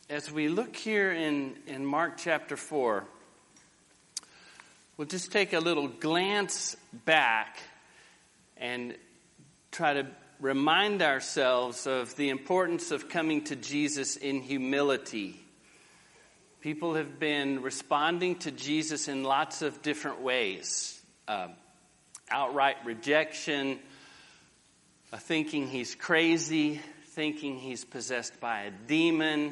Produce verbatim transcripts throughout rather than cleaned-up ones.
as we look here in, in Mark chapter four, we'll just take a little glance back and try to remind ourselves of the importance of coming to Jesus in humility. People have been responding to Jesus in lots of different ways. Uh, outright rejection, uh, thinking he's crazy, thinking he's possessed by a demon.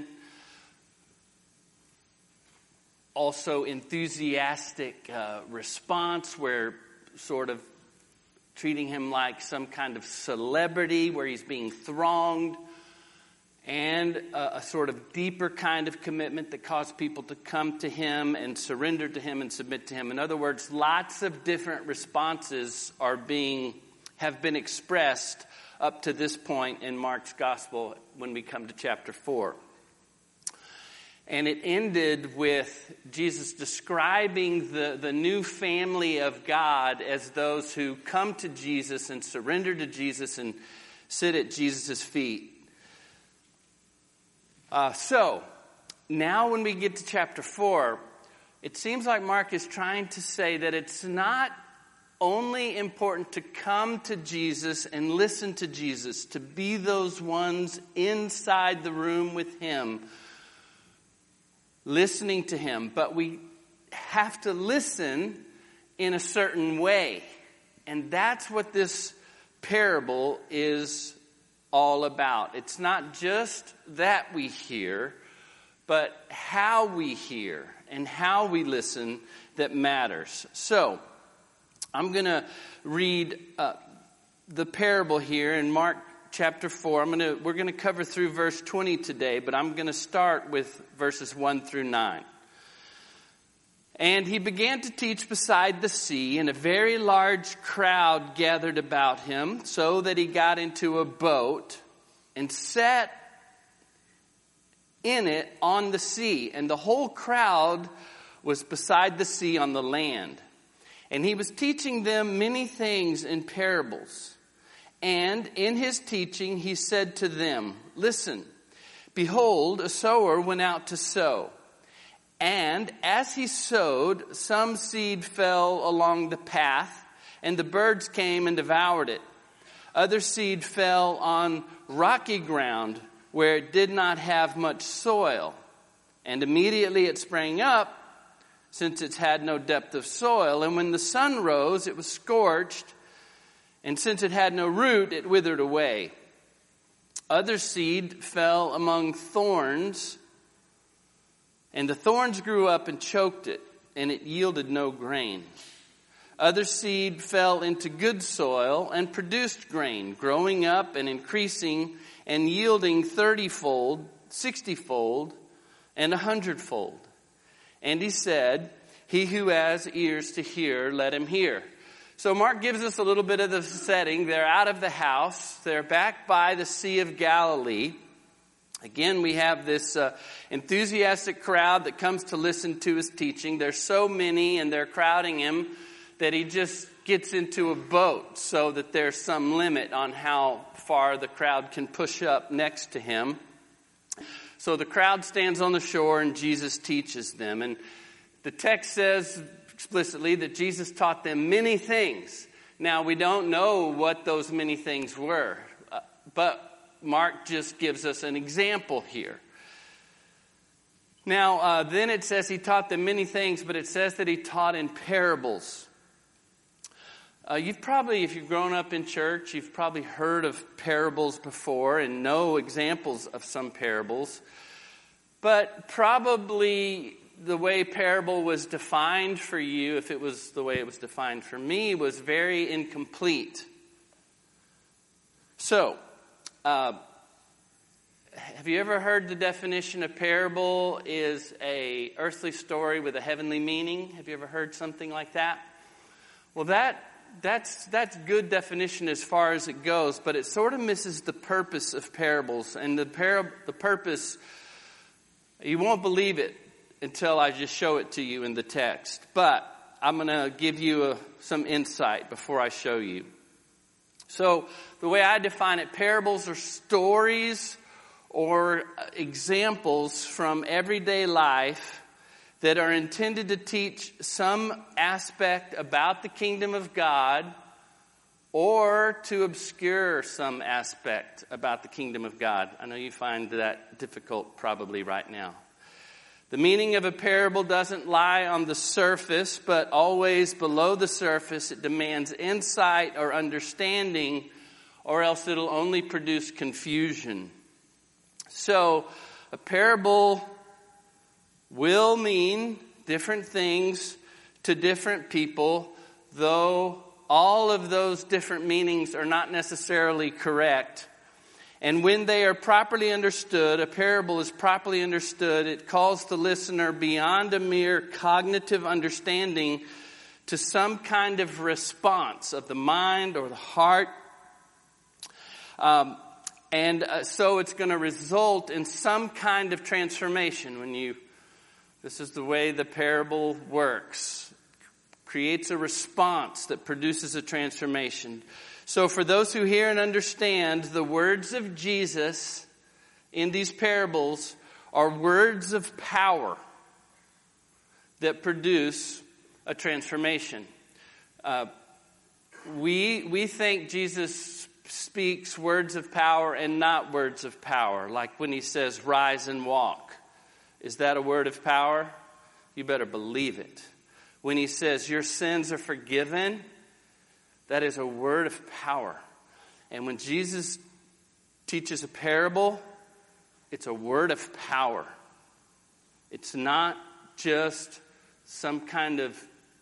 Also enthusiastic uh, response where sort of treating him like some kind of celebrity where he's being thronged. And a, a sort of deeper kind of commitment that caused people to come to him and surrender to him and submit to him. In other words, lots of different responses are being, have been expressed up to this point in Mark's gospel when we come to chapter four. And it ended with Jesus describing the, the new family of God as those who come to Jesus and surrender to Jesus and sit at Jesus' feet. Uh, so, now when we get to chapter four, it seems like Mark is trying to say that it's not only important to come to Jesus and listen to Jesus, to be those ones inside the room with him, listening to him, but we have to listen in a certain way. And that's what this parable is all about. It's not just that we hear, but how we hear and how we listen that matters. So, I'm going to read uh, the parable here in Mark chapter four. I'm going to we're going to cover through verse twenty today, but I'm going to start with verses one through nine. And he began to teach beside the sea, and a very large crowd gathered about him, so that he got into a boat and sat in it on the sea. And the whole crowd was beside the sea on the land. And he was teaching them many things in parables. And in his teaching he said to them, "Listen, behold, a sower went out to sow. And as he sowed, some seed fell along the path, and the birds came and devoured it. Other seed fell on rocky ground, where it did not have much soil. And immediately it sprang up, since it had no depth of soil. And when the sun rose, it was scorched, and since it had no root, it withered away. Other seed fell among thorns, and the thorns grew up and choked it, and it yielded no grain. Other seed fell into good soil and produced grain, growing up and increasing and yielding thirty-fold, sixty-fold, and a hundredfold." And he said, "He who has ears to hear, let him hear." So Mark gives us a little bit of the setting. They're out of the house. They're back by the Sea of Galilee. Again, we have this uh, enthusiastic crowd that comes to listen to his teaching. There's so many, and they're crowding him, that he just gets into a boat so that there's some limit on how far the crowd can push up next to him. So the crowd stands on the shore and Jesus teaches them. And the text says explicitly that Jesus taught them many things. Now, we don't know what those many things were, uh, but Mark just gives us an example here. Now, uh, then it says he taught them many things, but it says that he taught in parables. Uh, you've probably, if you've grown up in church, you've probably heard of parables before and know examples of some parables. But probably the way parable was defined for you, if it was the way it was defined for me, was very incomplete. So, uh, have you ever heard the definition of parable is a earthly story with a heavenly meaning? Have you ever heard something like that? Well, that That's that's good definition as far as it goes, but it sort of misses the purpose of parables. And the par- the purpose, you won't believe it until I just show it to you in the text. But I'm going to give you a, some insight before I show you. So the way I define it, parables are stories or examples from everyday life that are intended to teach some aspect about the kingdom of God or to obscure some aspect about the kingdom of God. I know you find that difficult probably right now. The meaning of a parable doesn't lie on the surface, but always below the surface. It demands insight or understanding, or else it'll only produce confusion. So, a parable will mean different things to different people, though all of those different meanings are not necessarily correct. And when they are properly understood, a parable is properly understood, it calls the listener beyond a mere cognitive understanding to some kind of response of the mind or the heart. Um, and uh, so it's going to result in some kind of transformation when you, this is the way the parable works. Creates a response that produces a transformation. So for those who hear and understand, the words of Jesus in these parables are words of power that produce a transformation. Uh, we we think Jesus speaks words of power and not words of power, like when he says, "Rise and walk." Is that a word of power? You better believe it. When he says, "Your sins are forgiven," that is a word of power. And when Jesus teaches a parable, it's a word of power. It's not just some kind of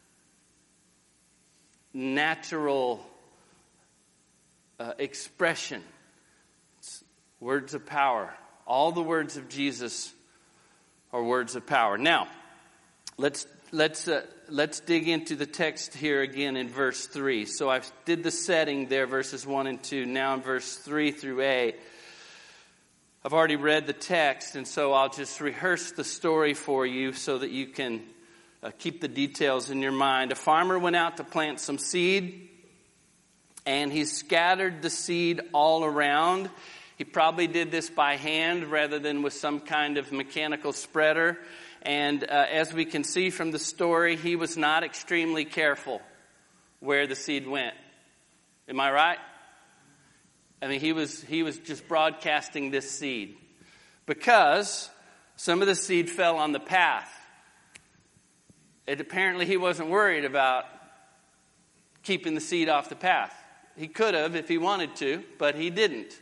natural uh, expression. It's words of power. All the words of Jesus are words of power. Now, let's Let's uh, let's dig into the text here again in verse three. So I did the setting there, verses one and two. Now in verse three through eight, I've already read the text, and so I'll just rehearse the story for you so that you can uh, keep the details in your mind. A farmer went out to plant some seed, and he scattered the seed all around. He probably did this by hand rather than with some kind of mechanical spreader. And uh, as we can see from the story, he was not extremely careful where the seed went. Am I right? I mean, he was he was just broadcasting this seed because some of the seed fell on the path. It, apparently, he wasn't worried about keeping the seed off the path. He could have if he wanted to, but he didn't.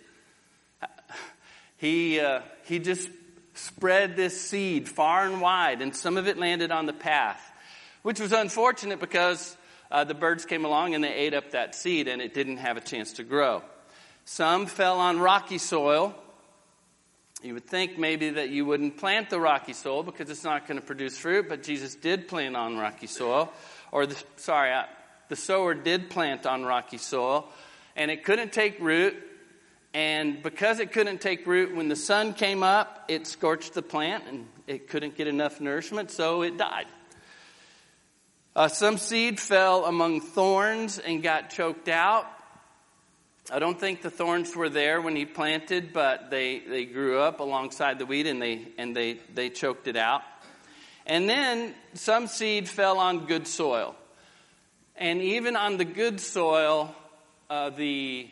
He uh, he just spread this seed far and wide, and some of it landed on the path, which was unfortunate because uh, the birds came along and they ate up that seed and it didn't have a chance to grow. Some fell on rocky soil. You would think maybe that you wouldn't plant the rocky soil because it's not going to produce fruit, but Jesus did plant on rocky soil. Or, the, sorry, uh, the sower did plant on rocky soil, and it couldn't take root. And because it couldn't take root, when the sun came up, it scorched the plant and it couldn't get enough nourishment, so it died. Uh, some seed fell among thorns and got choked out. I don't think the thorns were there when he planted, but they, they grew up alongside the wheat and they and they, they choked it out. And then some seed fell on good soil. And even on the good soil, uh, the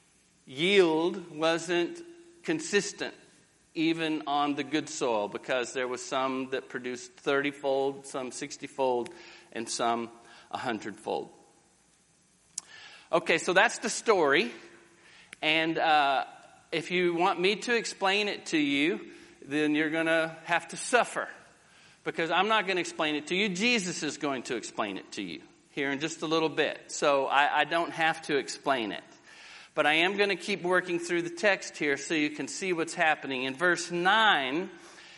yield wasn't consistent even on the good soil, because there was some that produced thirty-fold, some sixty-fold, and some one hundred-fold. Okay, so that's the story. And uh, if you want me to explain it to you, then you're going to have to suffer, because I'm not going to explain it to you. Jesus is going to explain it to you here in just a little bit. So I, I don't have to explain it. But I am going to keep working through the text here so you can see what's happening. In verse nine,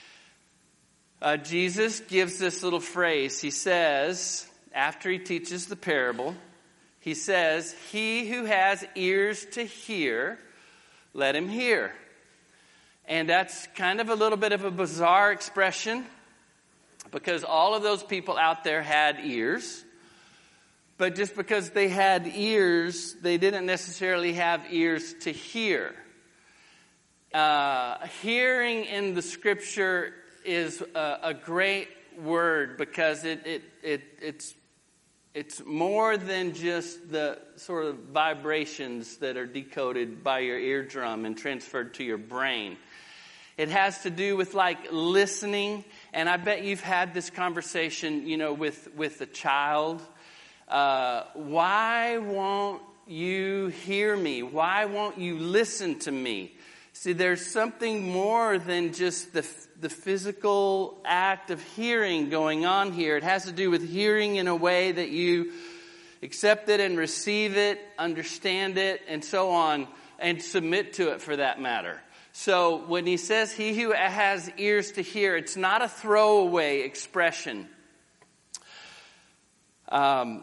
uh, Jesus gives this little phrase. He says, after he teaches the parable, he says, "He who has ears to hear, let him hear." And that's kind of a little bit of a bizarre expression, because all of those people out there had ears. But just because they had ears, they didn't necessarily have ears to hear. uh, hearing in the scripture is a, a great word because it, it, it, it's, it's more than just the sort of vibrations that are decoded by your eardrum and transferred to your brain. It has to do with like listening, and I bet you've had this conversation, you know, with, with a child. Uh, why won't you hear me? Why won't you listen to me? See, there's something more than just the the physical act of hearing going on here. It has to do with hearing in a way that you accept it and receive it, understand it, and so on, and submit to it for that matter. So when he says he who has ears to hear, it's not a throwaway expression. Um,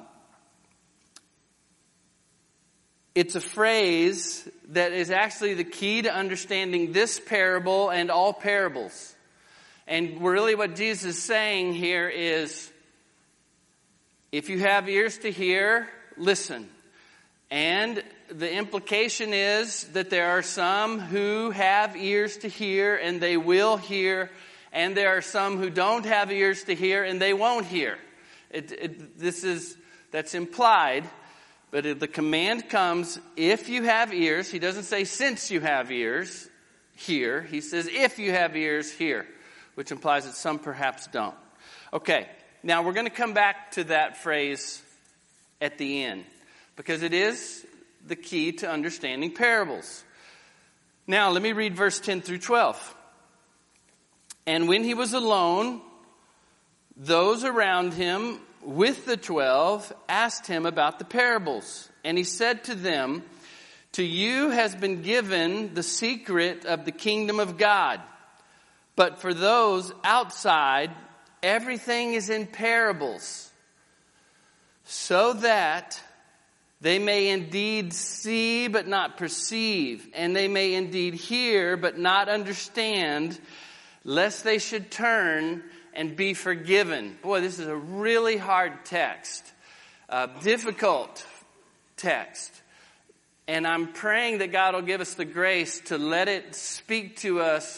it's a phrase that is actually the key to understanding this parable and all parables. And really what Jesus is saying here is, if you have ears to hear, listen. And the implication is that there are some who have ears to hear and they will hear, and there are some who don't have ears to hear and they won't hear. It, it, this is, that's implied, but if the command comes, if you have ears. He doesn't say since you have ears, hear. He says if you have ears, hear, which implies that some perhaps don't. Okay, now we're going to come back to that phrase at the end, because it is the key to understanding parables. Now, let me read verse ten through twelve. And when he was alone, those around him with the twelve asked him about the parables. And he said to them, to you has been given the secret of the kingdom of God. But for those outside, everything is in parables, so that they may indeed see but not perceive, and they may indeed hear but not understand, lest they should turn and be forgiven. Boy, this is a really hard text, a difficult text. And I'm praying that God will give us the grace to let it speak to us.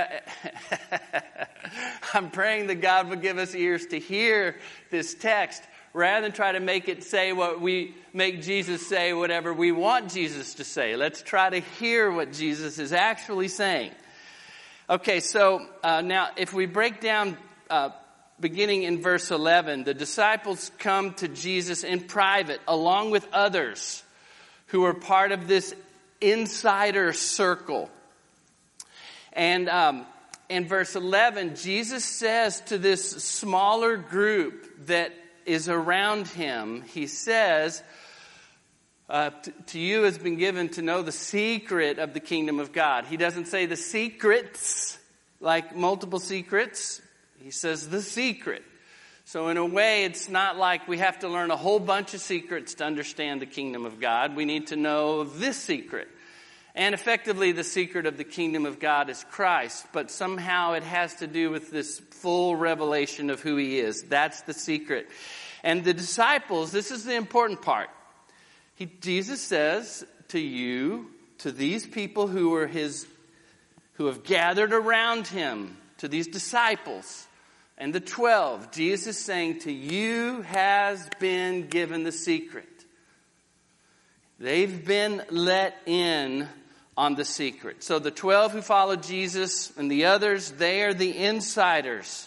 I'm praying that God will give us ears to hear this text rather than try to make it say what we make Jesus say, whatever we want Jesus to say. Let's try to hear what Jesus is actually saying. Okay, so uh, now if we break down uh, beginning in verse eleven, the disciples come to Jesus in private along with others who are part of this insider circle. And um, in verse eleven, Jesus says to this smaller group that is around him, he says, uh, t- to you has been given to know the secret of the kingdom of God. He doesn't say the secrets, like multiple secrets. He says the secret. So in a way, it's not like we have to learn a whole bunch of secrets to understand the kingdom of God. We need to know this secret. And effectively, the secret of the kingdom of God is Christ. But somehow it has to do with this full revelation of who he is. That's the secret. And the disciples, this is the important part. He, Jesus says to you, to these people who are his, who have gathered around him, to these disciples, and the twelve, Jesus is saying, to you has been given the secret. They've been let in on the secret. So the twelve who followed Jesus and the others, they are the insiders.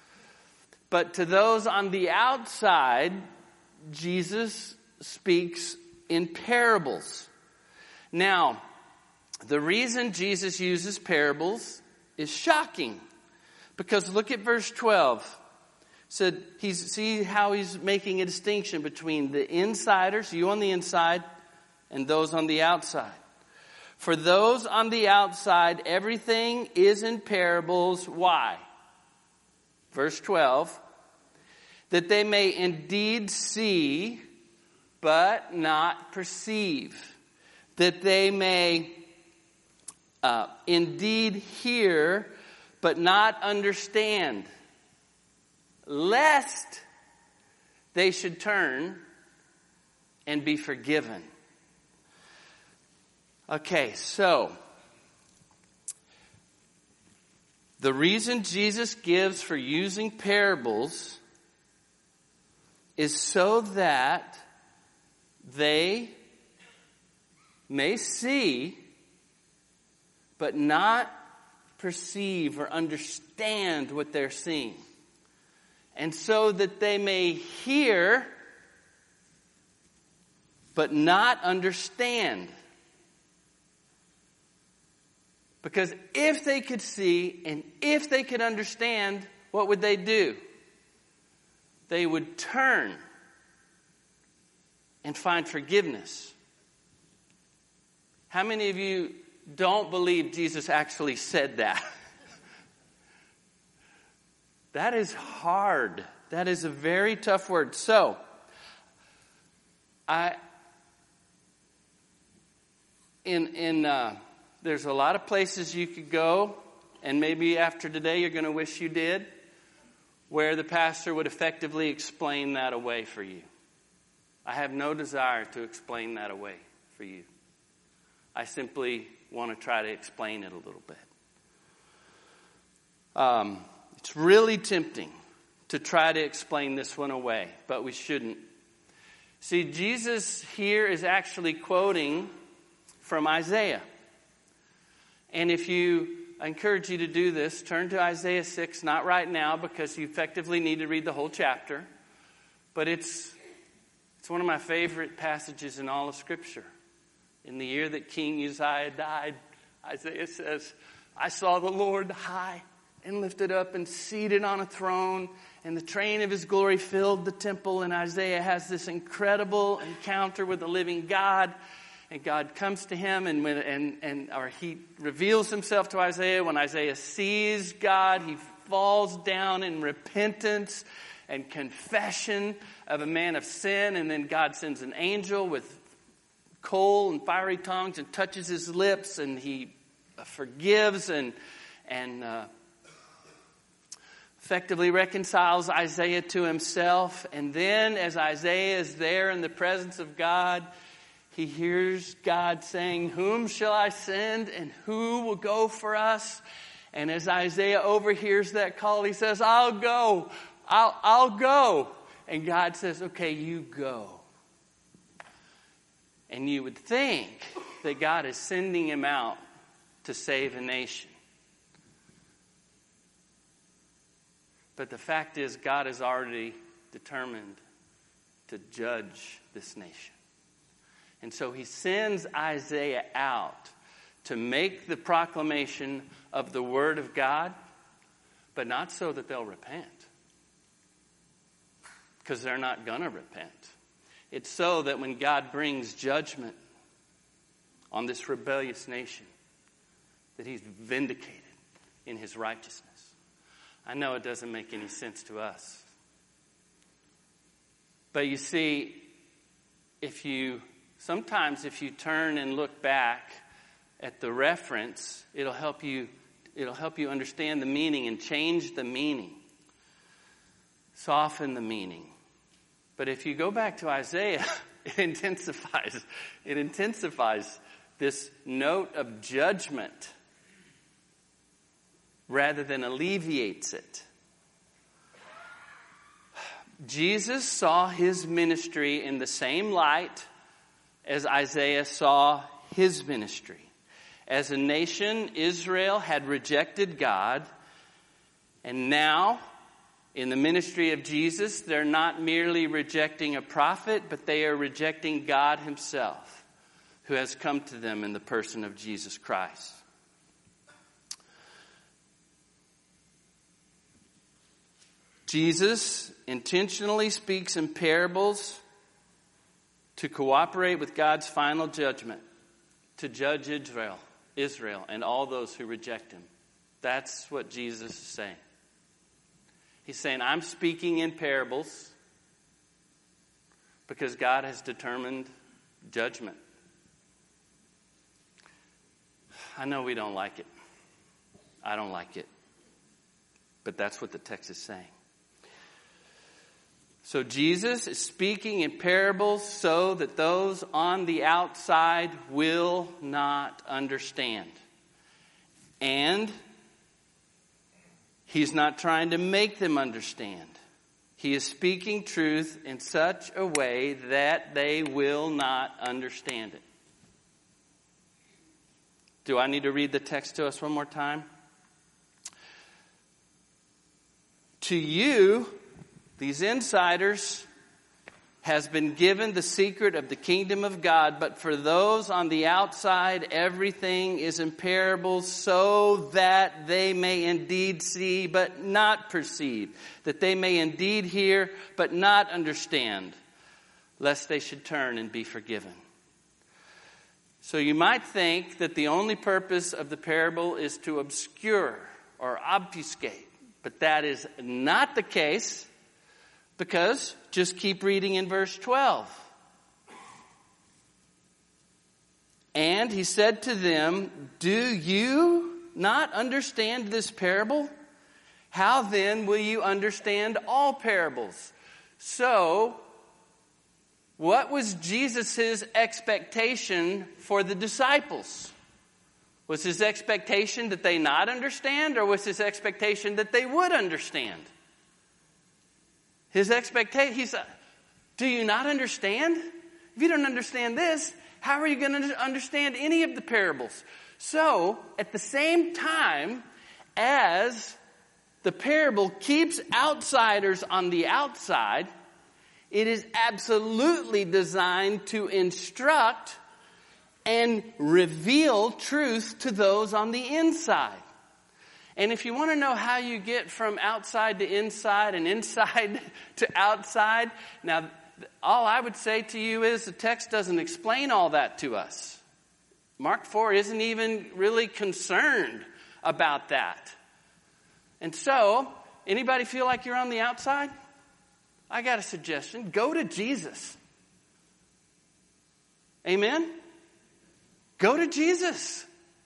But to those on the outside, Jesus speaks in parables. Now, the reason Jesus uses parables is shocking. Because look at verse twelve. Said he's see how he's making a distinction between the insiders, you on the inside, and those on the outside. For those on the outside, everything is in parables. Why? Verse twelve. That they may indeed see, but not perceive. That they may uh, indeed hear, but not understand, lest they should turn and be forgiven. Okay, so The reason Jesus gives for using parables is so that they may see, but not perceive or understand what they're seeing. And so that they may hear, but not understand. Because if they could see and if they could understand, what would they do? They would turn and find forgiveness. How many of you don't believe Jesus actually said that? That is hard. That is a very tough word. So, I, in, in, uh, there's a lot of places you could go, and maybe after today you're going to wish you did, where the pastor would effectively explain that away for you. I have no desire to explain that away for you. I simply want to try to explain it a little bit. Um, it's really tempting to try to explain this one away, but we shouldn't. See, Jesus here is actually quoting from Isaiah. And if you, I encourage you to do this, turn to Isaiah six, not right now because you effectively need to read the whole chapter, but it's it's one of my favorite passages in all of Scripture. In the year that King Uzziah died, Isaiah says, I saw the Lord high and lifted up and seated on a throne, and the train of his glory filled the temple. And Isaiah has this incredible encounter with the living God. And God comes to him, and when, and and or he reveals himself to Isaiah. When Isaiah sees God, he falls down in repentance and confession of a man of sin. And then God sends an angel with coal and fiery tongues and touches his lips, and he forgives and and uh, effectively reconciles Isaiah to himself. And then, as Isaiah is there in the presence of God, he hears God saying, whom shall I send and who will go for us? And as Isaiah overhears that call, he says, I'll go. I'll, I'll go. And God says, okay, you go. And you would think that God is sending him out to save a nation. But the fact is, God has already determined to judge this nation. And so he sends Isaiah out to make the proclamation of the word of God, but not so that they'll repent. Because they're not going to repent. It's so that when God brings judgment on this rebellious nation, that he's vindicated in his righteousness. I know it doesn't make any sense to us. But you see, if you sometimes if you turn and look back at the reference, it'll help you it'll help you understand the meaning and change the meaning. Soften the meaning. But if you go back to Isaiah, it intensifies it intensifies this note of judgment rather than alleviates it. Jesus saw his ministry in the same light as Isaiah saw his ministry. As a nation, Israel had rejected God, and now, in the ministry of Jesus, they're not merely rejecting a prophet, but they are rejecting God himself, who has come to them in the person of Jesus Christ. Jesus intentionally speaks in parables to cooperate with God's final judgment, to judge Israel, Israel, and all those who reject him. That's what Jesus is saying. He's saying, I'm speaking in parables because God has determined judgment. I know we don't like it. I don't like it. But that's what the text is saying. So Jesus is speaking in parables so that those on the outside will not understand. And He's not trying to make them understand. He is speaking truth in such a way that they will not understand it. Do I need to read the text to us one more time? To you, these insiders, has been given the secret of the kingdom of God, but for those on the outside, everything is in parables, so that they may indeed see but not perceive, that they may indeed hear but not understand, lest they should turn and be forgiven. So you might think that the only purpose of the parable is to obscure or obfuscate, but that is not the case. Because, just keep reading in verse twelve. And he said to them, do you not understand this parable? How then will you understand all parables? So, what was Jesus' expectation for the disciples? Was his expectation that they not understand, or was his expectation that they would understand? His expectation, he said, do you not understand? If you don't understand this, how are you going to understand any of the parables? So, at the same time as the parable keeps outsiders on the outside, it is absolutely designed to instruct and reveal truth to those on the inside. And if you want to know how you get from outside to inside and inside to outside, now, all I would say to you is the text doesn't explain all that to us. Mark four isn't even really concerned about that. And so, anybody feel like you're on the outside? I got a suggestion. Go to Jesus. Amen? Go to Jesus.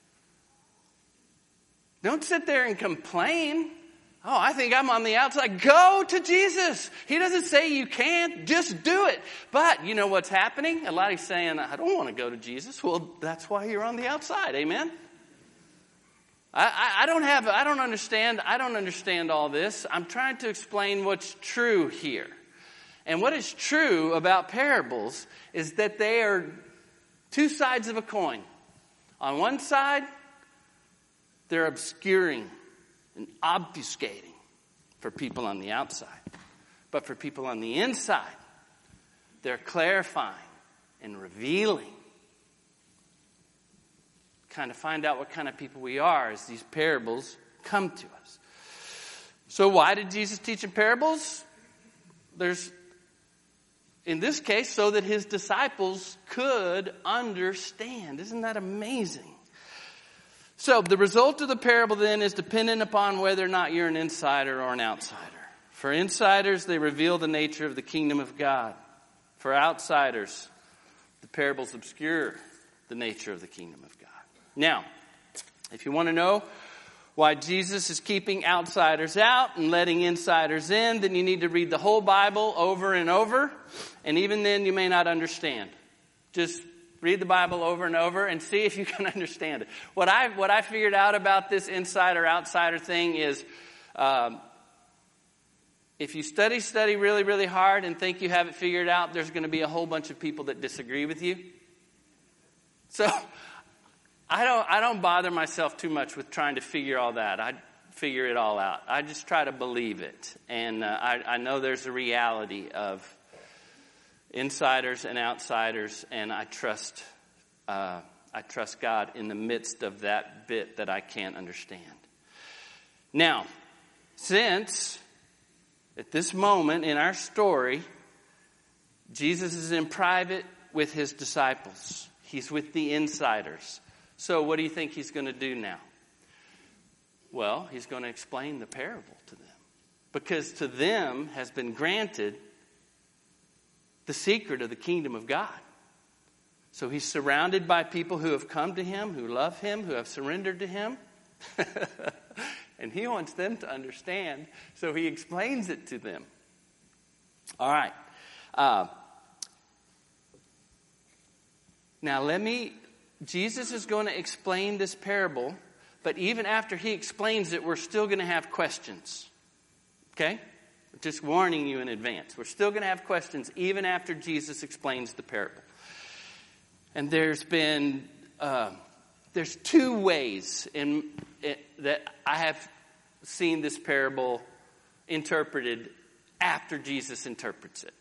Don't sit there and complain. Oh, I think I'm on the outside. Go to Jesus. He doesn't say you can't. Just do it. But you know what's happening? A lot of you saying, I don't want to go to Jesus. Well, that's why you're on the outside. Amen? I, I, I don't have, I don't understand, I don't understand all this. I'm trying to explain what's true here. And what is true about parables is that they are two sides of a coin. On one side, they're obscuring and obfuscating for people on the outside. But for people on the inside, they're clarifying and revealing. Kind of find out what kind of people we are as these parables come to us. So why did Jesus teach in parables? There's, in this case, so that his disciples could understand. Isn't that amazing? So the result of the parable then is dependent upon whether or not you're an insider or an outsider. For insiders, they reveal the nature of the kingdom of God. For outsiders, the parables obscure the nature of the kingdom of God. Now, if you want to know why Jesus is keeping outsiders out and letting insiders in, then you need to read the whole Bible over and over. And even then, you may not understand. Just read the Bible over and over and see if you can understand it. What I what I figured out about this insider-outsider thing is um, if you study, study really, really hard and think you have it figured out, there's going to be a whole bunch of people that disagree with you. So I don't I don't bother myself too much with trying to figure all that. I figure it all out. I just try to believe it. And uh, I, I know there's a reality of insiders and outsiders, and I trust uh, I trust God in the midst of that bit that I can't understand. Now, since at this moment in our story, Jesus is in private with his disciples. He's with the insiders. So what do you think he's going to do now? Well, he's going to explain the parable to them. Because to them has been granted the secret of the kingdom of God. So he's surrounded by people who have come to him, who love him, who have surrendered to him. And he wants them to understand, so he explains it to them. All right. Uh, now let me, Jesus is going to explain this parable but even after he explains it, we're still going to have questions. Okay? Just warning you in advance. We're still going to have questions even after Jesus explains the parable. And there's been, uh, there's two ways in it, that I have seen this parable interpreted after Jesus interprets it.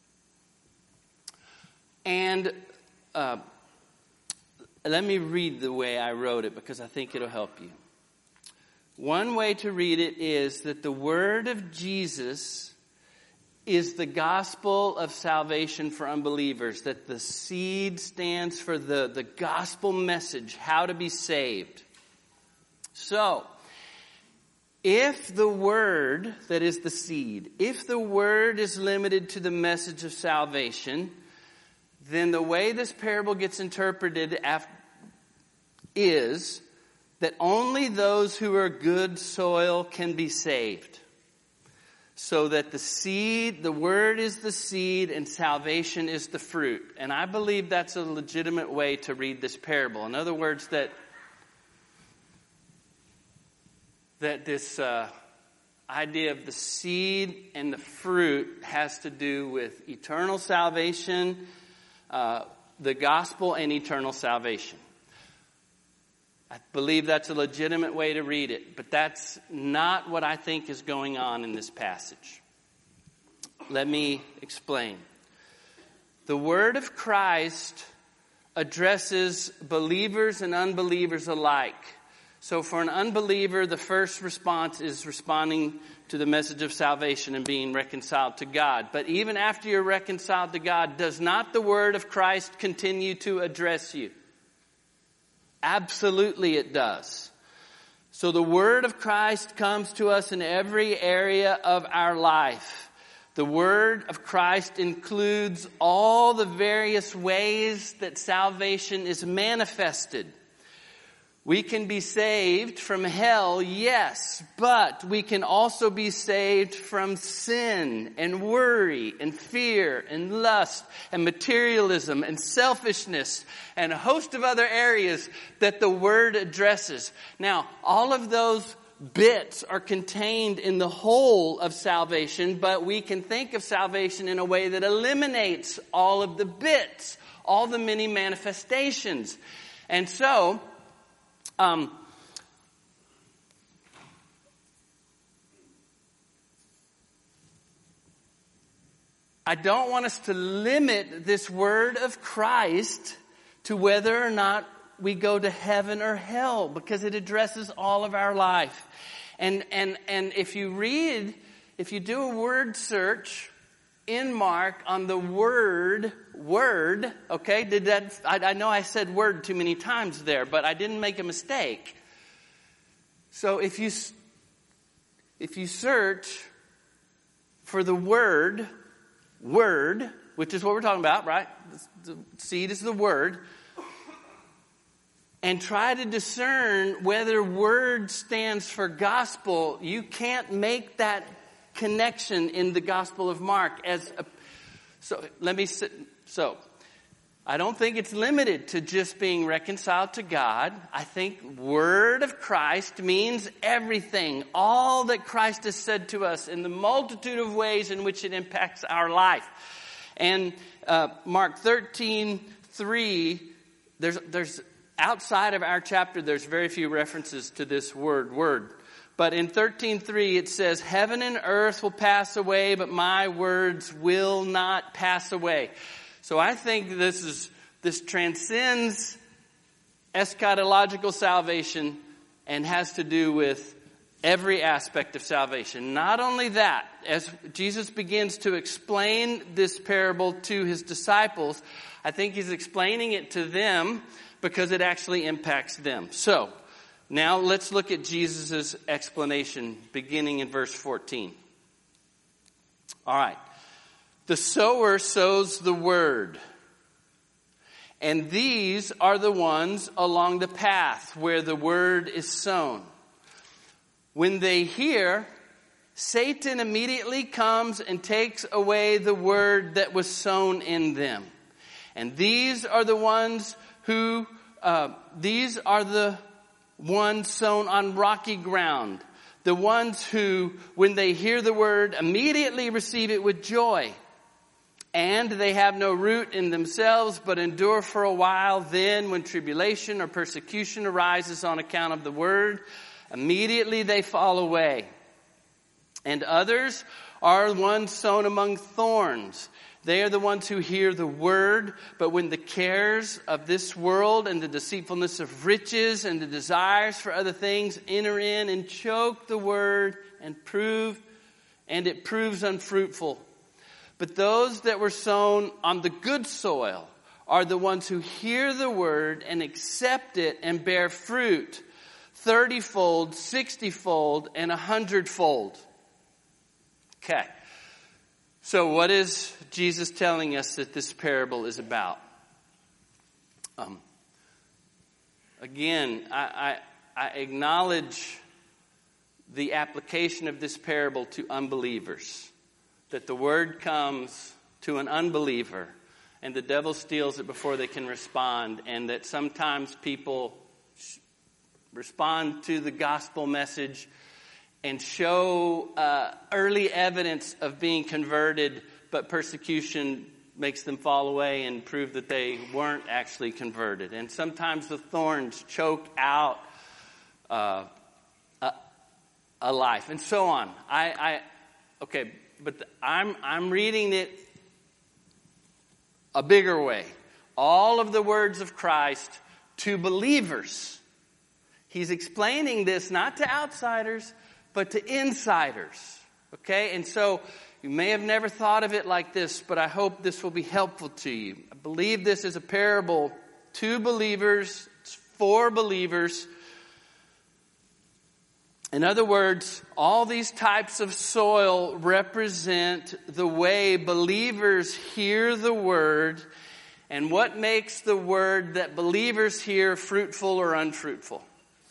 And uh, let me read the way I wrote it because I think it'll help you. One way to read it is that the word of Jesus is the gospel of salvation for unbelievers. That the seed stands for the, the gospel message, how to be saved. So, if the word, that is the seed, if the word is limited to the message of salvation, then the way this parable gets interpreted after, is that only those who are good soil can be saved. So that the seed, the word is the seed and salvation is the fruit. And I believe that's a legitimate way to read this parable. In other words, that that this uh, idea of the seed and the fruit has to do with eternal salvation, uh, the gospel and eternal salvation. I believe that's a legitimate way to read it, but that's not what I think is going on in this passage. Let me explain. The word of Christ addresses believers and unbelievers alike. So for an unbeliever, the first response is responding to the message of salvation and being reconciled to God. But even after you're reconciled to God, does not the word of Christ continue to address you? Absolutely it does. So the word of Christ comes to us in every area of our life. The word of Christ includes all the various ways that salvation is manifested. We can be saved from hell, yes, but we can also be saved from sin and worry and fear and lust and materialism and selfishness and a host of other areas that the Word addresses. Now, all of those bits are contained in the whole of salvation, but we can think of salvation in a way that eliminates all of the bits, all the many manifestations. And so, Um, I don't want us to limit this word of Christ to whether or not we go to heaven or hell, because it addresses all of our life. And, and, and if you read, if you do a word search in Mark on the word, word, okay, did that, I, I know I said word too many times there, but I didn't make a mistake. So if you, if you search for the word, word, which is what we're talking about, right? The seed is the word. And try to discern whether word stands for gospel, you can't make that connection in the Gospel of Mark as a, so let me sit, so I don't think it's limited to just being reconciled to God. I think word of Christ means everything, all that Christ has said to us in the multitude of ways in which it impacts our life. And uh, Mark thirteen three, there's there's outside of our chapter, there's very few references to this word, word. But in thirteen three it says, heaven and earth will pass away, but my words will not pass away. So I think this is this transcends eschatological salvation and has to do with every aspect of salvation. Not only that, as Jesus begins to explain this parable to his disciples, I think he's explaining it to them because it actually impacts them. So, now let's look at Jesus' explanation beginning in verse fourteen. All right. The sower sows the word. And these are the ones along the path where the word is sown. When they hear, Satan immediately comes and takes away the word that was sown in them. And these are the ones who, uh, these are the ones sown on rocky ground. The ones who, when they hear the word, immediately receive it with joy. And they have no root in themselves, but endure for a while. Then, when tribulation or persecution arises on account of the word, immediately they fall away. And others are ones sown among thorns. They are the ones who hear the word, but when the cares of this world and the deceitfulness of riches and the desires for other things enter in and choke the word and prove, and it proves unfruitful. But those that were sown on the good soil are the ones who hear the word and accept it and bear fruit, thirty-fold, sixty-fold, and a hundredfold. Okay. So what is Jesus telling us that this parable is about? Um, again, I, I, I acknowledge the application of this parable to unbelievers. That the word comes to an unbeliever and the devil steals it before they can respond. And that sometimes people respond to the gospel message and show uh, early evidence of being converted, but persecution makes them fall away and prove that they weren't actually converted. And sometimes the thorns choke out uh, a, a life, and so on. I, I okay, but the, I'm I'm reading it a bigger way. All of the words of Christ to believers. He's explaining this not to outsiders, but to insiders. Okay? And so you may have never thought of it like this, but I hope this will be helpful to you. I believe this is a parable to believers, it's for believers. In other words, all these types of soil represent the way believers hear the word and what makes the word that believers hear fruitful or unfruitful.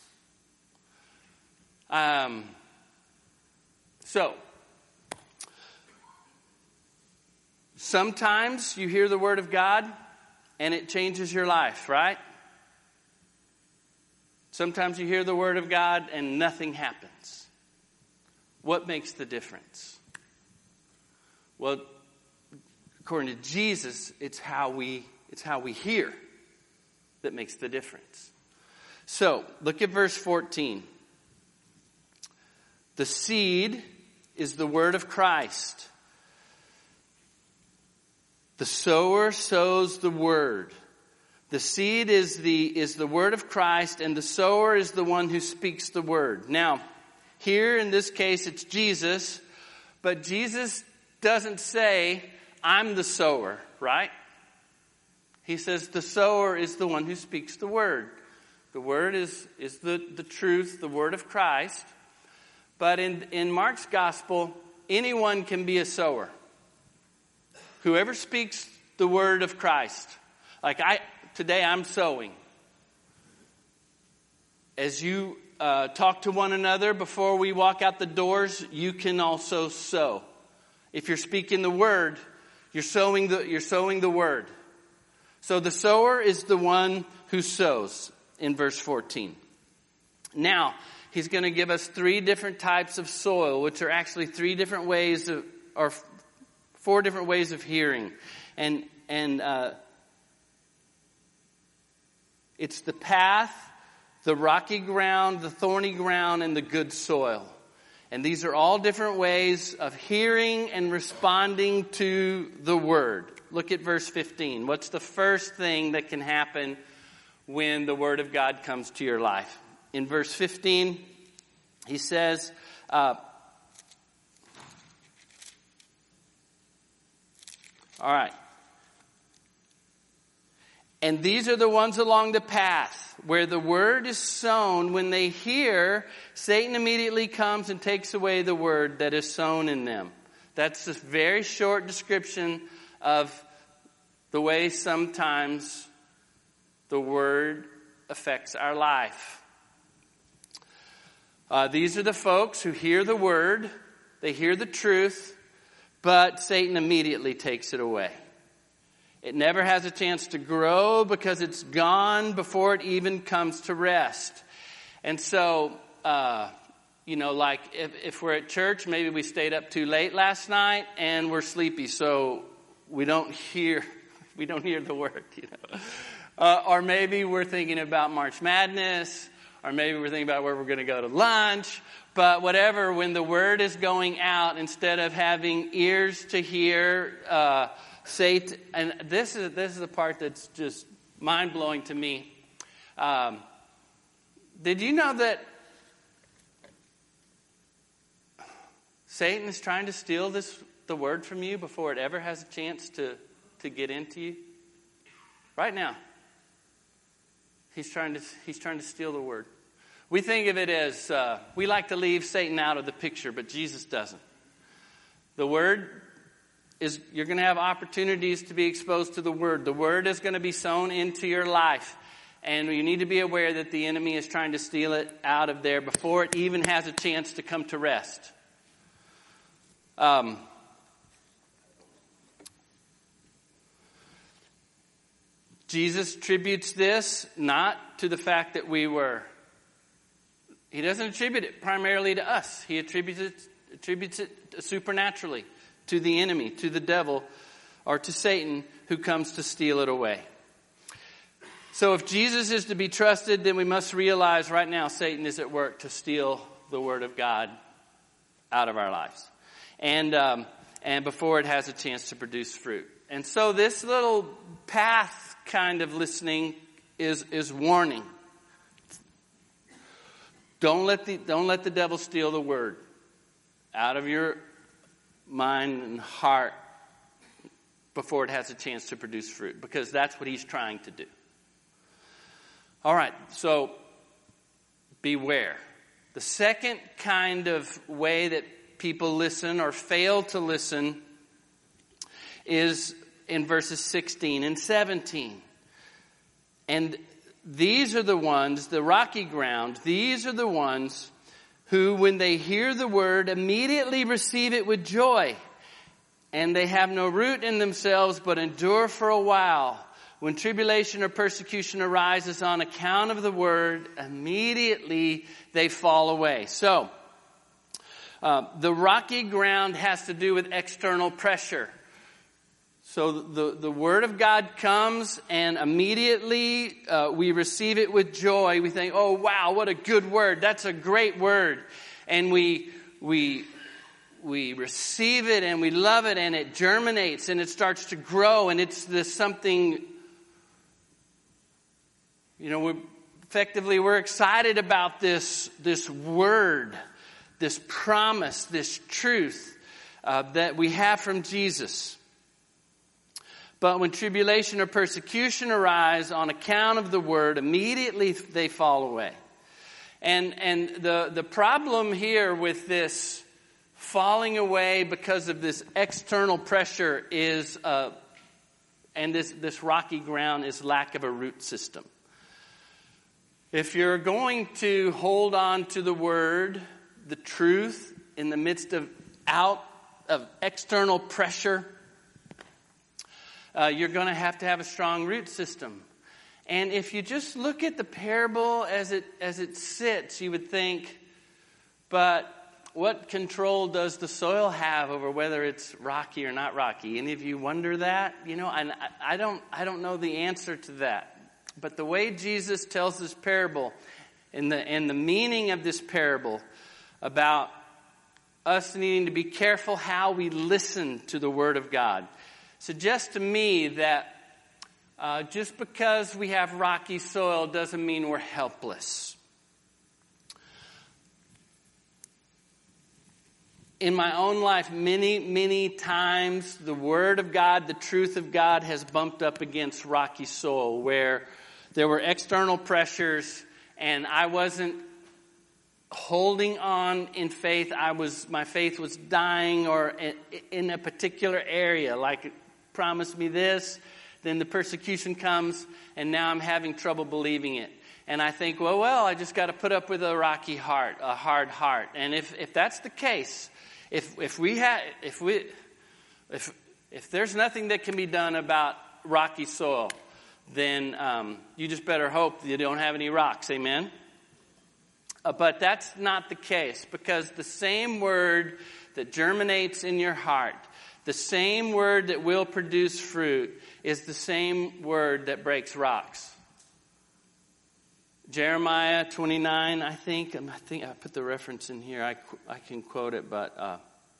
Um, so, sometimes you hear the word of God and it changes your life, right? Sometimes you hear the word of God and nothing happens. What makes the difference? Well, according to Jesus, it's how we it's how we hear that makes the difference. So, look at verse fourteen. The seed is the word of Christ. The sower sows the word. The seed is the is the word of Christ, and the sower is the one who speaks the word. Now, here in this case, it's Jesus, but Jesus doesn't say, I'm the sower, right? He says the sower is the one who speaks the word. The word is, is the, the truth, the word of Christ. But in, in Mark's gospel, anyone can be a sower. Whoever speaks the word of Christ. Like I, today I'm sowing. As you uh, talk to one another before we walk out the doors, you can also sow. If you're speaking the word, you're sowing the, you're sowing the word. So the sower is the one who sows in verse fourteen. Now, he's going to give us three different types of soil, which are actually three different ways of, or four different ways of hearing. And, and, uh, it's the path, the rocky ground, the thorny ground, and the good soil. And these are all different ways of hearing and responding to the word. Look at verse fifteen. What's the first thing that can happen when the word of God comes to your life? In verse fifteen, he says, uh, all right. And these are the ones along the path where the word is sown. When they hear, Satan immediately comes and takes away the word that is sown in them. That's a very short description of the way sometimes the word affects our life. Uh, these are the folks who hear the word, they hear the truth, but Satan immediately takes it away. It never has a chance to grow because it's gone before it even comes to rest. And so, uh, you know, like if, if we're at church, maybe we stayed up too late last night and we're sleepy, so we don't hear, we don't hear the word, you know. Uh, or maybe we're thinking about March Madness, or maybe we're thinking about where we're going to go to lunch. But whatever, when the word is going out, instead of having ears to hear, uh, say, t- and this is this is the part that's just mind blowing to me. Um, did you know that Satan is trying to steal this the word from you before it ever has a chance to, to get into you? Right now. He's trying to he's trying to steal the word. We think of it as, uh, we like to leave Satan out of the picture, but Jesus doesn't. The word is, you're going to have opportunities to be exposed to the word. The word is going to be sown into your life. And you need to be aware that the enemy is trying to steal it out of there before it even has a chance to come to rest. Um, Jesus attributes this not to the fact that we were, he doesn't attribute it primarily to us. He attributes it, attributes it supernaturally to the enemy, to the devil, or to Satan who comes to steal it away. So if Jesus is to be trusted, then we must realize right now Satan is at work to steal the word of God out of our lives. And, um, and before it has a chance to produce fruit. And so this little path kind of listening is, is warning. Don't let the, don't let the devil steal the word out of your mind and heart before it has a chance to produce fruit, because that's what he's trying to do. All right, so beware. The second kind of way that people listen or fail to listen is in verses sixteen and seventeen. And these are the ones, the rocky ground, these are the ones who, when they hear the word, immediately receive it with joy. And they have no root in themselves, but endure for a while. When tribulation or persecution arises on account of the word, immediately they fall away. So, uh, the rocky ground has to do with external pressure. So the, the word of God comes, and immediately uh, we receive it with joy. We think, oh, wow, what a good word. That's a great word. And we we we receive it, and we love it, and it germinates, and it starts to grow, and it's this something, you know, we're, effectively we're excited about this, this word, this promise, this truth uh, that we have from Jesus. But when tribulation or persecution arise on account of the word, immediately they fall away. And and the, the problem here with this falling away because of this external pressure is, uh, and this, this rocky ground, is lack of a root system. If you're going to hold on to the word, the truth, in the midst of out of external pressure, Uh, you're going to have to have a strong root system. And if you just look at the parable as it as it sits, you would think, but what control does the soil have over whether it's rocky or not rocky? Any of you wonder that? You know, and I, I don't I don't know the answer to that. But the way Jesus tells this parable, and the and the meaning of this parable about us needing to be careful how we listen to the word of God, suggests to me that uh, just because we have rocky soil doesn't mean we're helpless. In my own life, many, many times, the word of God, the truth of God, has bumped up against rocky soil where there were external pressures and I wasn't holding on in faith. I was, my faith was dying, or in, in a particular area, like promised me this, then the persecution comes, and now I'm having trouble believing it. And I think, well, well, I just got to put up with a rocky heart, a hard heart. And if, if that's the case, if if we have, if we, if if there's nothing that can be done about rocky soil, then um, you just better hope you don't have any rocks. Amen. Uh, but that's not the case, because the same word that germinates in your heart, the same word that will produce fruit, is the same word that breaks rocks. Jeremiah twenty-nine, I think, I think I put the reference in here. I, I can quote it, but uh,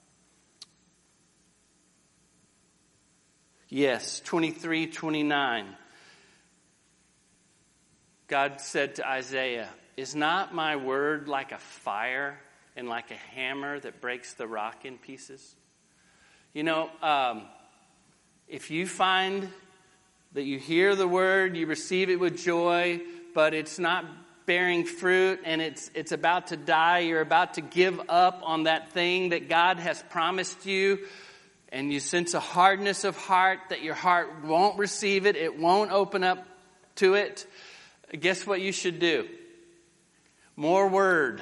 yes, twenty-three twenty-nine. God said to Isaiah, "Is not my word like a fire and like a hammer that breaks the rock in pieces?" You know, um, if you find that you hear the word, you receive it with joy, but it's not bearing fruit and it's it's about to die, you're about to give up on that thing that God has promised you, and you sense a hardness of heart that your heart won't receive it, it won't open up to it, guess what you should do? More word.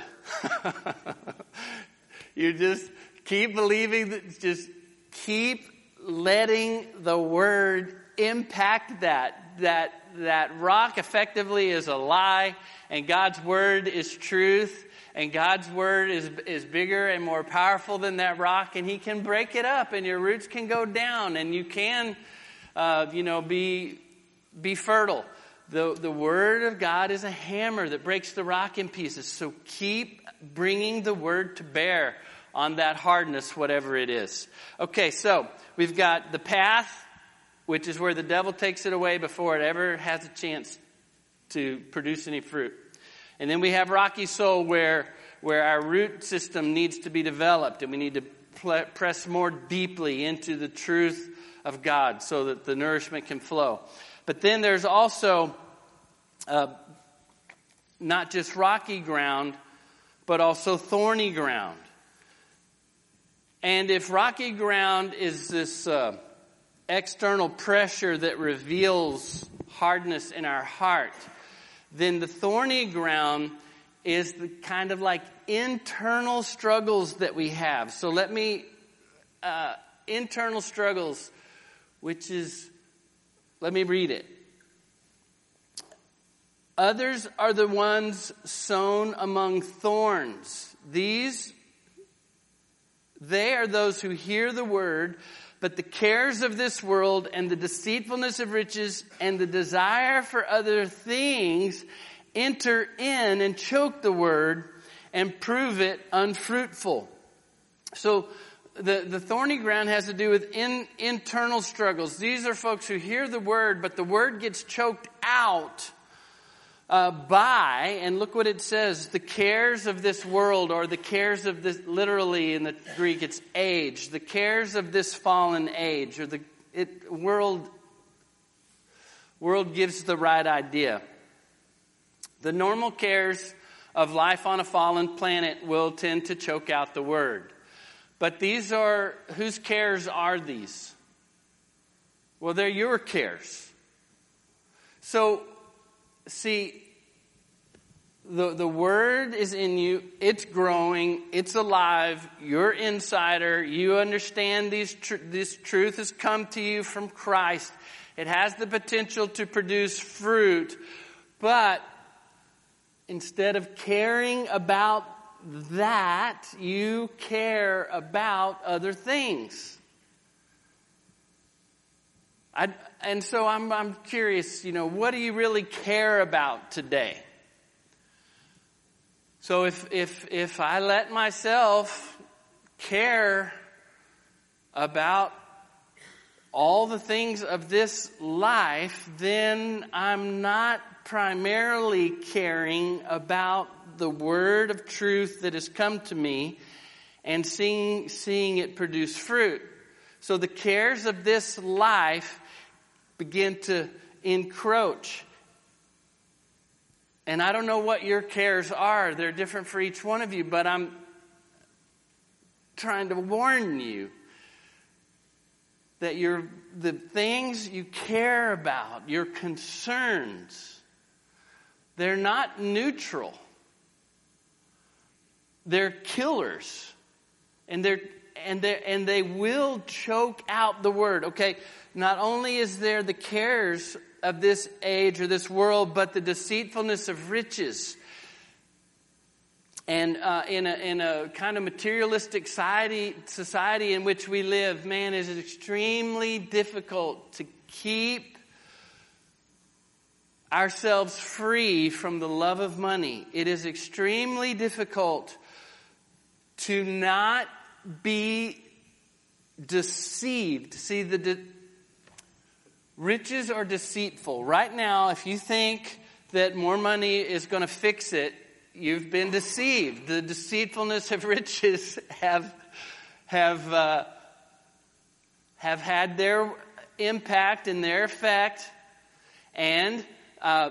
You just keep believing, that, just keep letting the word impact that. That that rock effectively is a lie, and God's word is truth, and God's word is is bigger and more powerful than that rock, and He can break it up, and your roots can go down, and you can, uh, you know, be be fertile. The the word of God is a hammer that breaks the rock in pieces. So keep bringing the word to bear on that hardness, whatever it is. Okay, so we've got the path, which is where the devil takes it away before it ever has a chance to produce any fruit. And then we have rocky soil, where where our root system needs to be developed, and we need to pl- press more deeply into the truth of God so that the nourishment can flow. But then there's also uh, not just rocky ground, but also thorny ground. And if rocky ground is this uh, external pressure that reveals hardness in our heart, then the thorny ground is the kind of like internal struggles that we have. So let me, uh, internal struggles, which is, let me read it. Others are the ones sown among thorns. These, they are those who hear the word, but the cares of this world and the deceitfulness of riches and the desire for other things enter in and choke the word and prove it unfruitful. So the, the thorny ground has to do with in, internal struggles. These are folks who hear the word, but the word gets choked out uh, by, and look what it says, the cares of this world, or the cares of this, literally in the Greek it's age, the cares of this fallen age, or the it, world, world gives the right idea. The normal cares of life on a fallen planet will tend to choke out the word. But these are, whose cares are these? Well, they're your cares. So, see, the, the word is in you, it's growing, it's alive, you're insider, you understand these tr- this truth has come to you from Christ. It has the potential to produce fruit, but instead of caring about that, you care about other things. I, and so I'm, I'm curious, you know, what do you really care about today? So if, if, if I let myself care about all the things of this life, then I'm not primarily caring about the word of truth that has come to me and seeing, seeing it produce fruit. So the cares of this life begin to encroach. And I don't know what your cares are. They're different for each one of you, but I'm trying to warn you that your the things you care about, your concerns, they're not neutral. They're killers. And they're and they and they will choke out the word. Okay, not only is there the cares of this age or this world, but the deceitfulness of riches. And uh, in, a, in a kind of materialistic society, society in which we live, man, it is extremely difficult to keep ourselves free from the love of money. It is extremely difficult to not be deceived. See, the de- riches are deceitful. Right now, if you think that more money is going to fix it, you've been deceived. The deceitfulness of riches have have uh, have had their impact and their effect, and uh,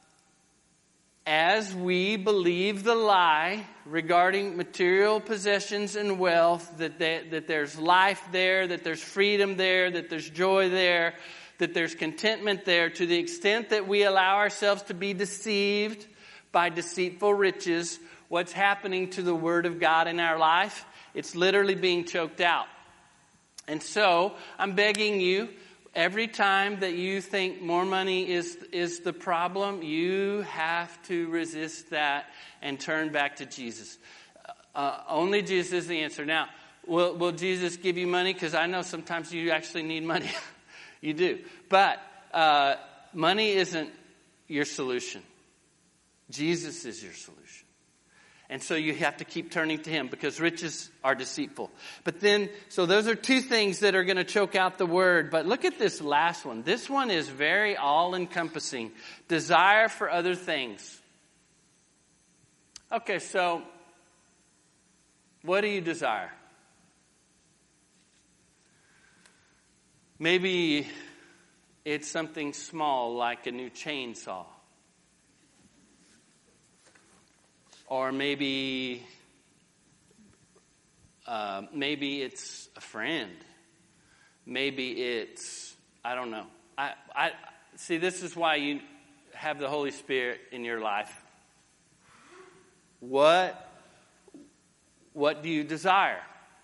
as we believe the lie regarding material possessions and wealth, that they, that there's life there, that there's freedom there, that there's joy there, that there's contentment there, to the extent that we allow ourselves to be deceived by deceitful riches, what's happening to the Word of God in our life? It's literally being choked out. And so, I'm begging you, every time that you think more money is is the problem, you have to resist that and turn back to Jesus. Uh, only Jesus is the answer. Now, will, will Jesus give you money? Because I know sometimes you actually need money. You do. But uh, money isn't your solution. Jesus is your solution. And so you have to keep turning to Him, because riches are deceitful. But then, so those are two things that are going to choke out the word. But look at this last one. This one is very all-encompassing. Desire for other things. Okay, so what do you desire? Maybe it's something small like a new chainsaw. Or maybe, uh, maybe it's a friend. Maybe it's, I don't know. I, I see, this is why you have the Holy Spirit in your life. What, what do you desire?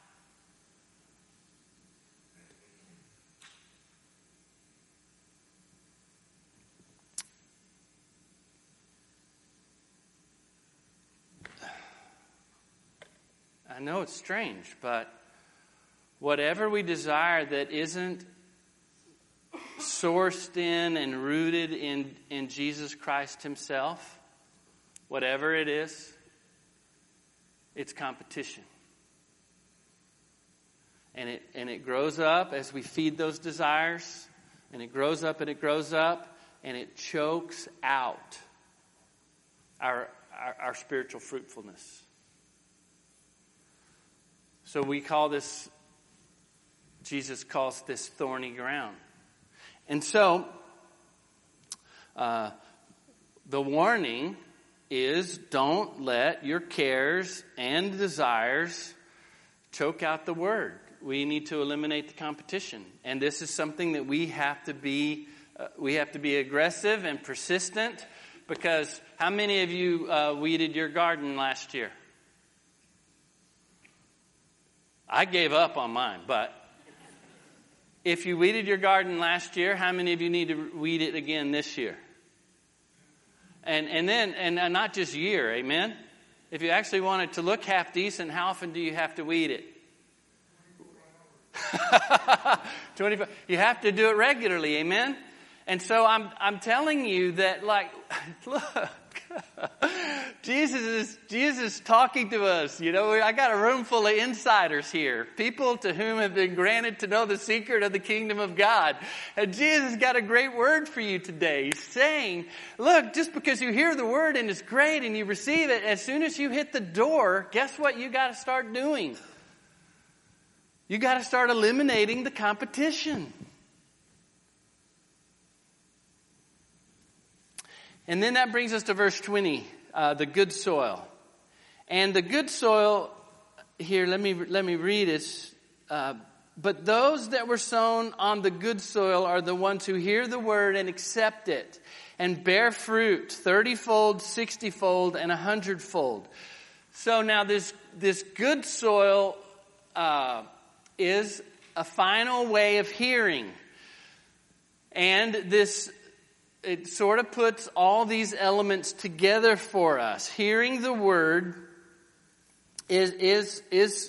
I know it's strange, but whatever we desire that isn't sourced in and rooted in, in Jesus Christ Himself, whatever it is, it's competition. And it and it grows up as we feed those desires, and it grows up and it grows up, and it chokes out our our, our spiritual fruitfulness. So we call this, Jesus calls this thorny ground. And so, uh, the warning is, don't let your cares and desires choke out the word. We need to eliminate the competition. And this is something that we have to be, uh, we have to be aggressive and persistent, because how many of you uh, weeded your garden last year? I gave up on mine, but if you weeded your garden last year, how many of you need to weed it again this year? And and then, and not just year, amen? If you actually want it to look half decent, how often do you have to weed it? twenty-five. You have to do it regularly, amen? And so I'm I'm telling you that, like, look, Jesus is Jesus is talking to us. You know, I got a room full of insiders here, people to whom have been granted to know the secret of the kingdom of God. And Jesus got a great word for you today. He's saying, look, just because you hear the word and it's great and you receive it, as soon as you hit the door, guess what you got to start doing? You got to start eliminating the competition. And then that brings us to verse twenty, uh, the good soil. And the good soil, here, let me let me read it. Uh, but those that were sown on the good soil are the ones who hear the word and accept it and bear fruit, thirty-fold, sixty-fold, and a hundredfold. So now this, this good soil uh, is a final way of hearing. And this... it sort of puts all these elements together for us. Hearing the word, is, is, is,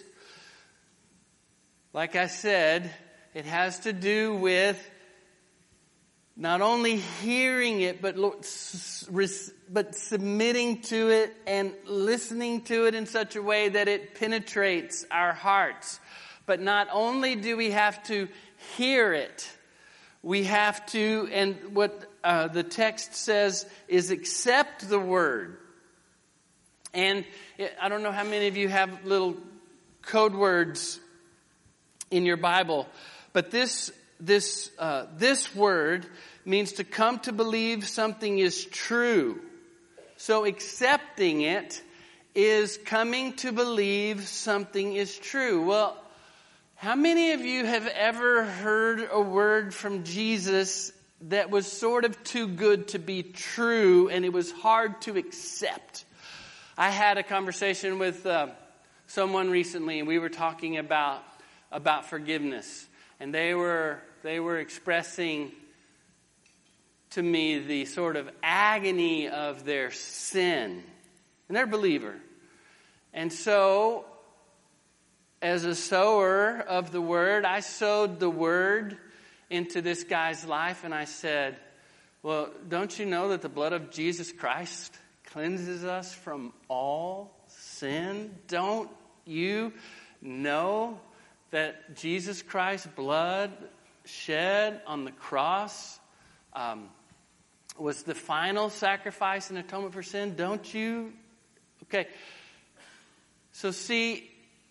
like I said, it has to do with not only hearing it, but but submitting to it and listening to it in such a way that it penetrates our hearts. But not only do we have to hear it, we have to, and what uh, the text says is accept the word. And I don't know how many of you have little code words in your Bible, but this this uh, this word means to come to believe something is true. So accepting it is coming to believe something is true. Well, how many of you have ever heard a word from Jesus that was sort of too good to be true and it was hard to accept? I had a conversation with uh, someone recently, and we were talking about about forgiveness, and they were they were expressing to me the sort of agony of their sin, and they're a believer, and so as a sower of the word, I sowed the word into this guy's life, and I said, "Well, don't you know that the blood of Jesus Christ cleanses us from all sin? Don't you know that Jesus Christ's blood shed on the cross um, was the final sacrifice and atonement for sin? Don't you?" Okay. So see,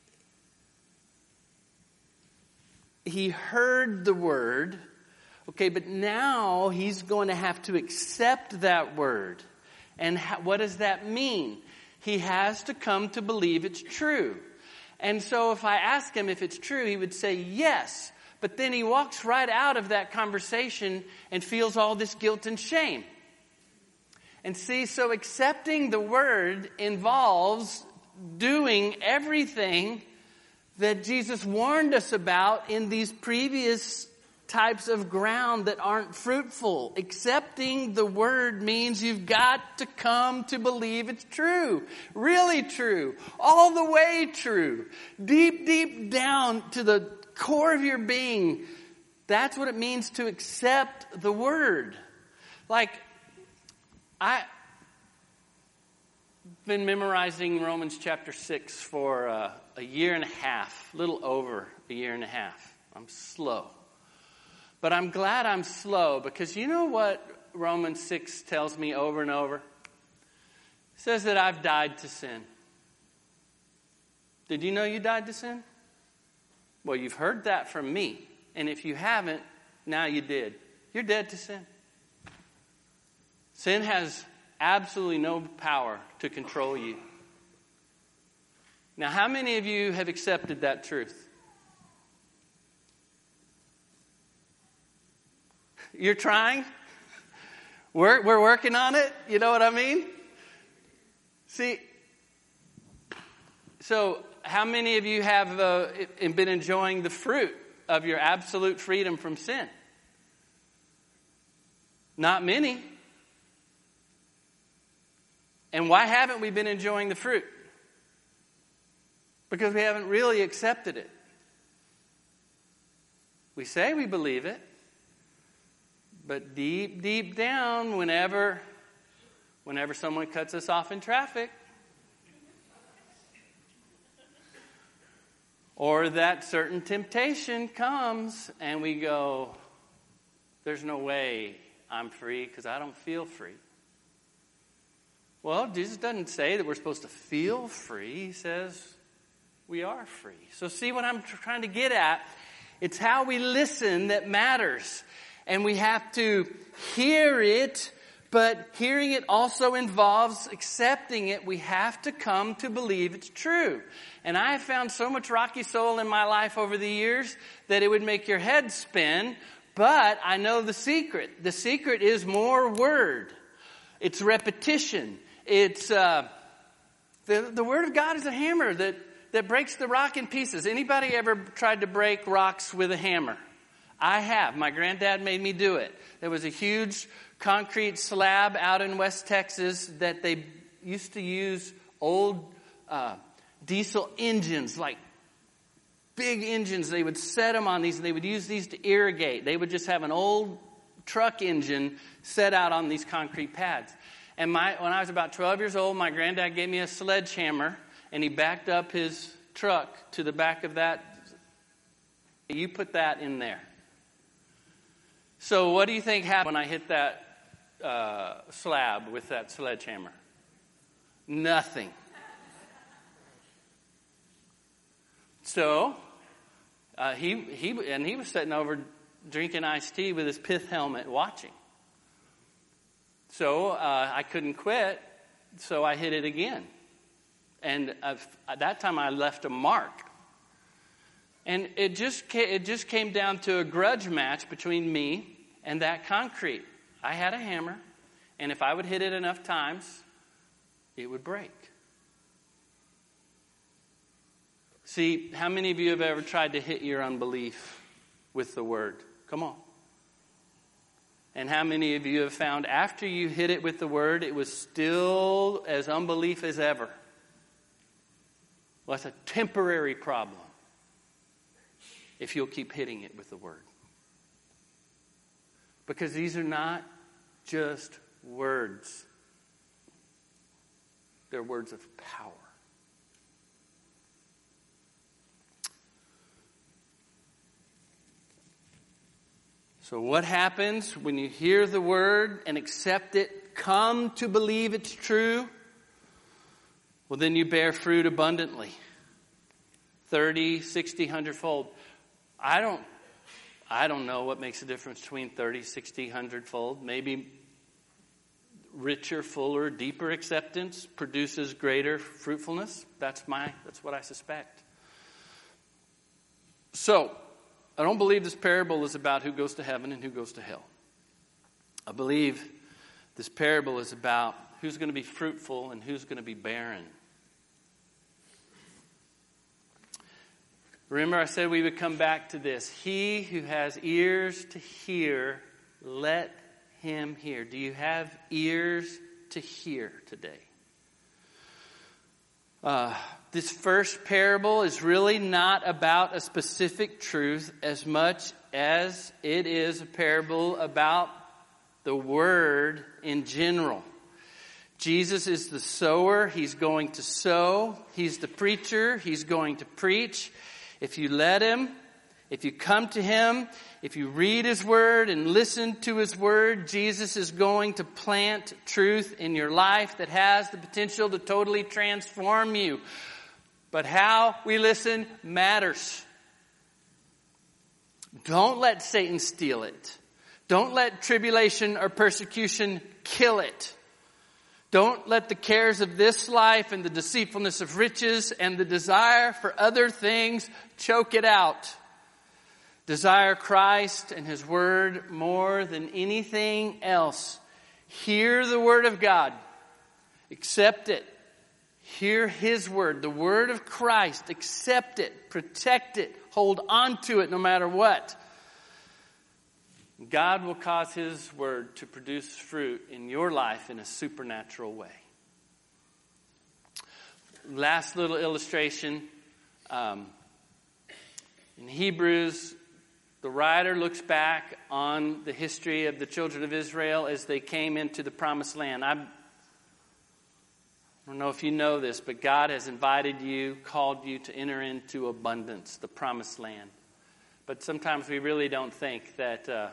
he heard the word, okay, but now he's going to have to accept that word. And how, what does that mean? He has to come to believe it's true. And so if I ask him if it's true, he would say yes. But then he walks right out of that conversation and feels all this guilt and shame. And see, so accepting the word involves doing everything that Jesus warned us about in these previous types of ground that aren't fruitful. Accepting the word means you've got to come to believe it's true. Really true. All the way true. Deep, deep down to the core of your being. That's what it means to accept the word. Like, I've been memorizing Romans chapter six for uh, a year and a half. A little over a year and a half. I'm slow. But I'm glad I'm slow, because you know what Romans six tells me over and over? It says that I've died to sin. Did you know you died to sin? Well, you've heard that from me. And if you haven't, now you did. You're dead to sin. Sin has absolutely no power to control you. Now, how many of you have accepted that truth? You're trying? We're, we're working on it. You know what I mean? See, so how many of you have uh, been enjoying the fruit of your absolute freedom from sin? Not many. And why haven't we been enjoying the fruit? Because we haven't really accepted it. We say we believe it. But deep, deep down, whenever, whenever someone cuts us off in traffic, or that certain temptation comes and we go, there's no way I'm free because I don't feel free. Well, Jesus doesn't say that we're supposed to feel free. He says we are free. So see what I'm trying to get at? It's how we listen that matters. And we have to hear it, but hearing it also involves accepting it. We have to come to believe it's true. And I have found so much rocky soul in my life over the years that it would make your head spin. But I know the secret. The secret is more word. It's repetition. It's uh, the the word of God is a hammer that that breaks the rock in pieces. Anybody ever tried to break rocks with a hammer? I have. My granddad made me do it. There was a huge concrete slab out in West Texas that they used to use old uh, diesel engines, like big engines. They would set them on these, and they would use these to irrigate. They would just have an old truck engine set out on these concrete pads. And my, when I was about twelve years old, my granddad gave me a sledgehammer, and he backed up his truck to the back of that. You put that in there. So what do you think happened when I hit that uh, slab with that sledgehammer? Nothing. So uh, he he and he was sitting over drinking iced tea with his pith helmet, watching. So uh, I couldn't quit, so I hit it again, and I've, at that time I left a mark. And it just came, it just came down to a grudge match between me and that concrete. I had a hammer, and if I would hit it enough times, it would break. See, how many of you have ever tried to hit your unbelief with the word? Come on. And how many of you have found after you hit it with the word, it was still as unbelief as ever? Well, that's a temporary problem if you'll keep hitting it with the word. Because these are not just words. They're words of power. So what happens when you hear the word and accept it, come to believe it's true? Well, then you bear fruit abundantly. thirty, sixty, one hundred fold. I don't, I don't know what makes a difference between thirty, sixty, one hundred fold. Maybe richer, fuller, deeper acceptance produces greater fruitfulness. That's my, that's what I suspect. So, I don't believe this parable is about who goes to heaven and who goes to hell. I believe this parable is about who's going to be fruitful and who's going to be barren. Remember, I said we would come back to this. He who has ears to hear, let him hear. Do you have ears to hear today? Uh, this first parable is really not about a specific truth as much as it is a parable about the word in general. Jesus is the sower. He's going to sow. He's the preacher. He's going to preach. If you let him, if you come to him, if you read his word and listen to his word, Jesus is going to plant truth in your life that has the potential to totally transform you. But how we listen matters. Don't let Satan steal it. Don't let tribulation or persecution kill it. Don't let the cares of this life and the deceitfulness of riches and the desire for other things choke it out. Desire Christ and his word more than anything else. Hear the word of God. Accept it. Hear his word, the word of Christ. Accept it. Protect it. Hold on to it no matter what. God will cause his word to produce fruit in your life in a supernatural way. Last little illustration. Um, in Hebrews, the writer looks back on the history of the children of Israel as they came into the promised land. I'm, I don't know if you know this, but God has invited you, called you to enter into abundance, the promised land. But sometimes we really don't think that... Uh,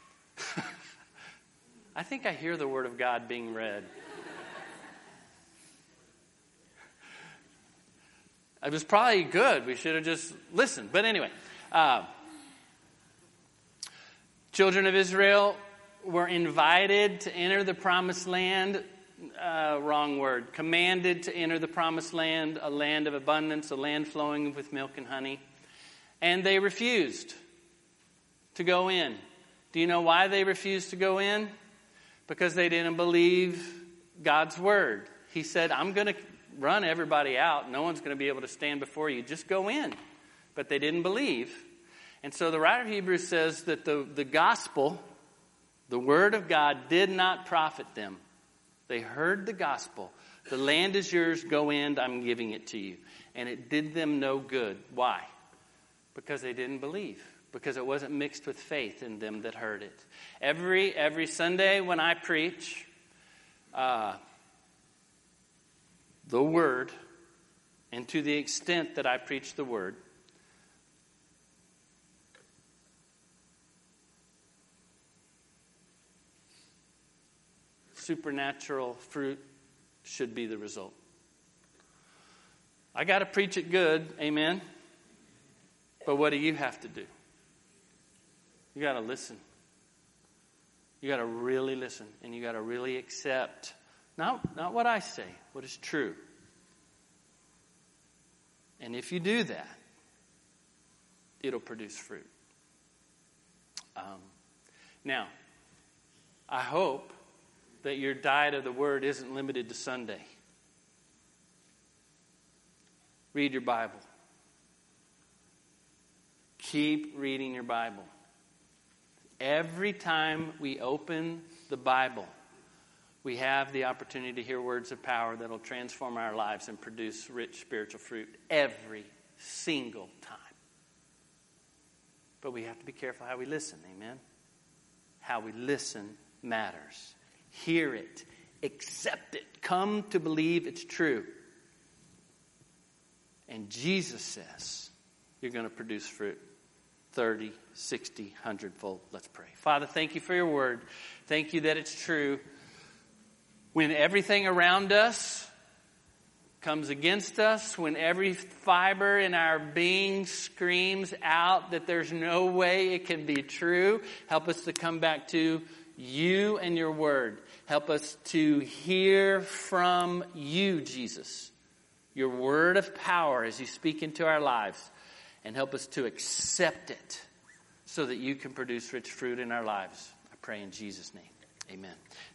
I think I hear the word of God being read. It was probably good. We should have just listened. But anyway, uh, children of Israel were invited to enter the promised land. Uh, wrong word. Commanded to enter the promised land, a land of abundance, a land flowing with milk and honey. And they refused to go in. Do you know why they refused to go in? Because they didn't believe God's word. He said, I'm going to run everybody out. No one's going to be able to stand before you. Just go in. But they didn't believe. And so the writer of Hebrews says that the, the gospel, the word of God, did not profit them. They heard the gospel. The land is yours. Go in. I'm giving it to you. And it did them no good. Why? Because they didn't believe. Because it wasn't mixed with faith in them that heard it. Every every Sunday when I preach uh, the Word, and to the extent that I preach the Word, supernatural fruit should be the result. I got to preach it good, amen? But what do you have to do? You got to listen. You got to really listen, and you got to really accept not, not what I say, what is true. And if you do that, it'll produce fruit. Um, now, I hope that your diet of the Word isn't limited to Sunday. Read your Bible. Keep reading your Bible. Every time we open the Bible, we have the opportunity to hear words of power that will transform our lives and produce rich spiritual fruit every single time. But we have to be careful how we listen, amen? How we listen matters. Hear it. Accept it. Come to believe it's true. And Jesus says you're going to produce fruit. thirty, sixty, one hundred fold. Let's pray. Father, thank you for your word. Thank you that it's true. When everything around us comes against us, when every fiber in our being screams out that there's no way it can be true, help us to come back to you and your word. Help us to hear from you, Jesus, your word of power as you speak into our lives. And help us to accept it so that you can produce rich fruit in our lives. I pray in Jesus' name. Amen.